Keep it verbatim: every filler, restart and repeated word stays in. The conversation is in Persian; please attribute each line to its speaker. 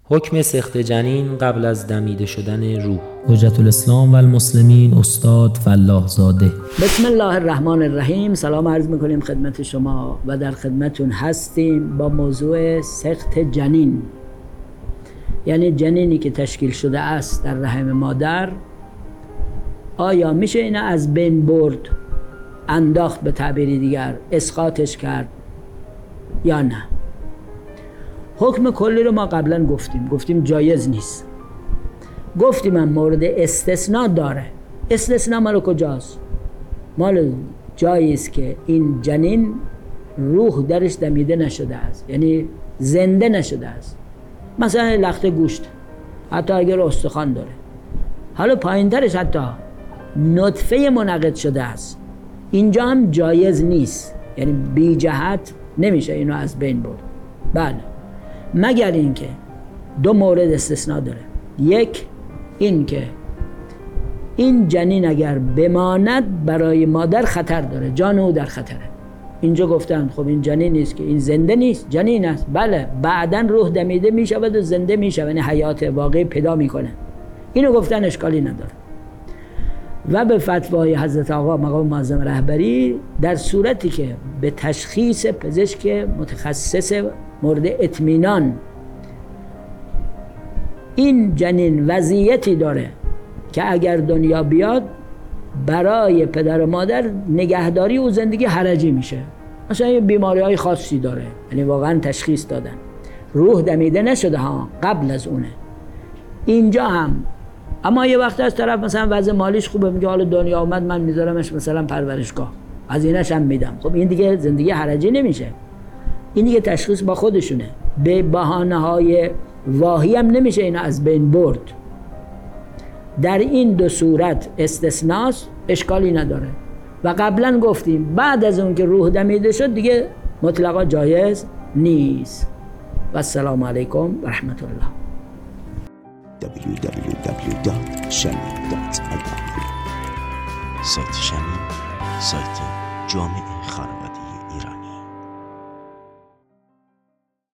Speaker 1: حکم سخت جنین قبل از دمیده شدن روح. حجت الاسلام و المسلمین استاد فلاح زاده.
Speaker 2: بسم الله الرحمن الرحیم. سلام عرض میکنیم خدمت شما و در خدمتون هستیم با موضوع سخت جنین، یعنی جنینی که تشکیل شده است در رحم مادر. آیا میشه اینو از بین برد، انداخت، به تعبیری دیگر اسقاطش کرد یا نه؟ حکم کلی رو ما قبلا گفتیم گفتیم جایز نیست. گفتیم هم مورد استثناء داره. استثناء مال کجاست؟ مال جایی است که این جنین روح درش دمیده نشده است، یعنی زنده نشده است. مثلا لخت گوشت، حتی اگر استخوان داره، حالا پایین ترش حتی نطفه منعقد شده است، اینجا هم جایز نیست، یعنی بی جهت نمیشه اینو از بین برد. بله، مگر اینکه دو مورد استثناء داره. یک، این که این جنین اگر بماند برای مادر خطر داره، جان او در خطره. اینجا گفتن خب این جنین نیست که، این زنده نیست، جنین است. بله، بعدن روح دمیده میشود و زنده میشود، یعنی حیات واقعی پیدا میکنه. اینو گفتن اشکالی نداره. و به فتوای حضرت آقا مقام معظم رهبری، در صورتی که به تشخیص پزشک متخصص مورد اطمینان این جنین وضعیتی داره که اگر دنیا بیاد برای پدر و مادر نگهداری و زندگی حرجی میشه، مثلا یه بیماری های خاصی داره، یعنی واقعا تشخیص دادن روح دمیده نشده ها، قبل از اونه، اینجا هم. اما یه وقت از طرف مثلا وضع مالیش خوبه، میگه حالا دنیا اومد من میذارمش مثلا پرورشگاه، از اینش هم میدم. خب این دیگه زندگی حرجی نمیشه، این دیگه تشخیص با خودشونه. به بهانه های واهی هم نمیشه اینو از بین برد. در این دو صورت استثناست، اشکالی نداره. و قبلا گفتیم بعد از اون که روح دمیده شد دیگه مطلقا جایز نیست. و السلام علیکم و رحمت الله.
Speaker 3: دبلیو دبلیو دبلیو دات شمیم دات آی آر. سایت شمیم، سایت جامع خانواده.